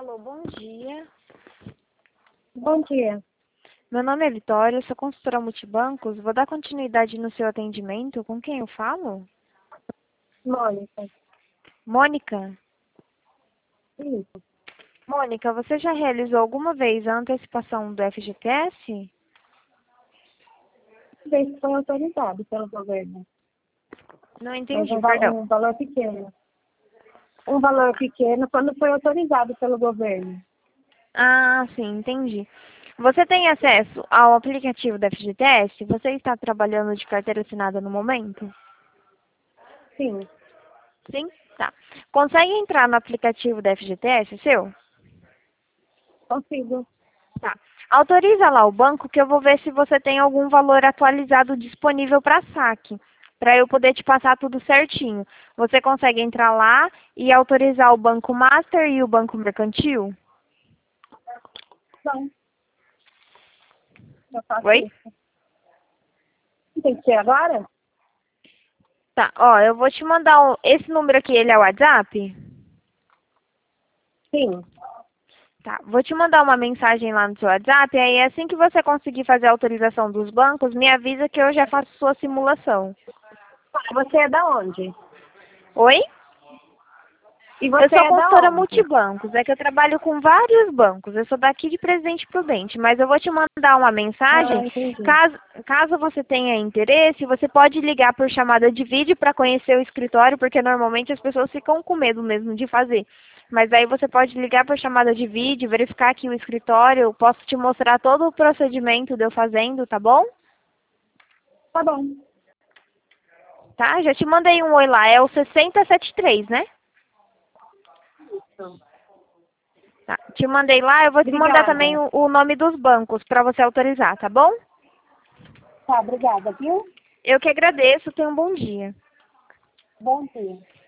Alô, bom dia. Bom dia, Meu nome é Vitória, eu sou consultora multibancos. Vou dar continuidade no seu atendimento. Com quem eu falo? Mônica. Mônica. Isso. Mônica, você já realizou alguma vez a antecipação do FGTS? Vez que foi autorizado pelo governo, Não mas entendi, perdão. um valor pequeno. Um valor pequeno quando foi autorizado pelo governo. Ah, sim, entendi. Você tem acesso ao aplicativo do FGTS? Você está trabalhando de carteira assinada no momento? Sim, Sim? Tá. Consegue entrar no aplicativo do FGTS seu? consigo. Tá. Autoriza lá o banco que eu vou ver se você tem algum valor atualizado disponível para saque, para eu poder te passar tudo certinho. Você consegue entrar lá e autorizar o Banco Master e o Banco Mercantil? Então, eu faço Oi? isso. Tem que ser agora? Tá, ó, eu vou te mandar esse número aqui, ele é o WhatsApp? Sim. Tá, vou te mandar uma mensagem lá no seu WhatsApp, aí assim que você conseguir fazer a autorização dos bancos, me avisa que eu já faço sua simulação. Você é da onde? Oi? E Eu você sou é da consultora onde? multibancos, é que eu trabalho com vários bancos. Eu sou daqui de Presidente Prudente, mas eu vou te mandar uma Ah, mensagem. entendi. Caso você tenha interesse, você pode ligar por chamada de vídeo para conhecer o escritório, porque normalmente as pessoas ficam com medo mesmo de fazer. Mas aí você pode ligar por chamada de vídeo, verificar aqui o escritório, eu posso te mostrar todo o procedimento de eu fazendo, tá bom? Tá bom. Tá? Já te mandei um oi lá, é o 6073, né? Isso. Tá. Te mandei lá, eu vou te mandar também Obrigada. o nome dos bancos para você autorizar, tá bom? Tá, obrigada, viu? Eu que agradeço, tenha um bom dia. Bom dia.